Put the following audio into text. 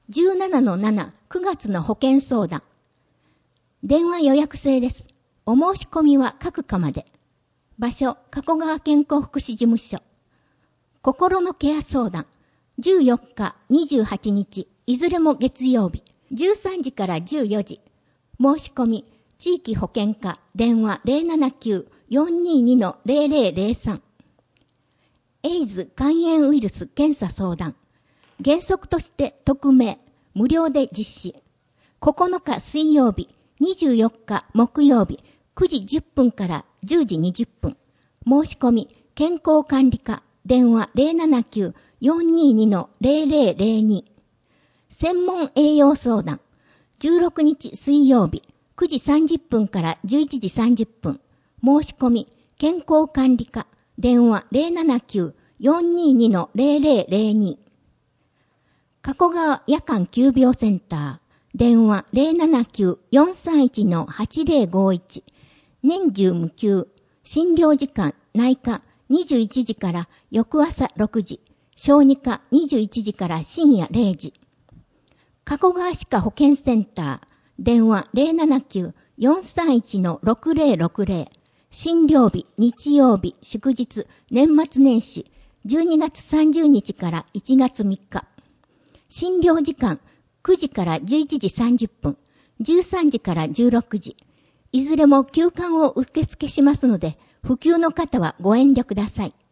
17-7、9月の保険相談。電話予約制です。お申し込みは各課まで。場所、加古川健康福祉事務所。心のケア相談。14日、28日、いずれも月曜日。13時から14時。申し込み、地域保険課、電話 079-422-0003。エイズ肝炎ウイルス検査相談。原則として匿名、無料で実施。9日水曜日、24日木曜日、9時10分から10時20分。申し込み、健康管理課、電話 079-422-0002。専門栄養相談。16日水曜日、9時30分から11時30分。申し込み、健康管理課、電話 079-422-0002。加古川夜間急病センター、電話 079-431-8051。年中無休、診療時間内科21時から翌朝6時、小児科21時から深夜0時。加古川歯科保健センター、電話 079-431-6060。診療日、日曜日、祝日、年末年始、12月30日から1月3日。診療時間、9時から11時30分、13時から16時。いずれも休館を受付しますので、不急の方はご遠慮ください。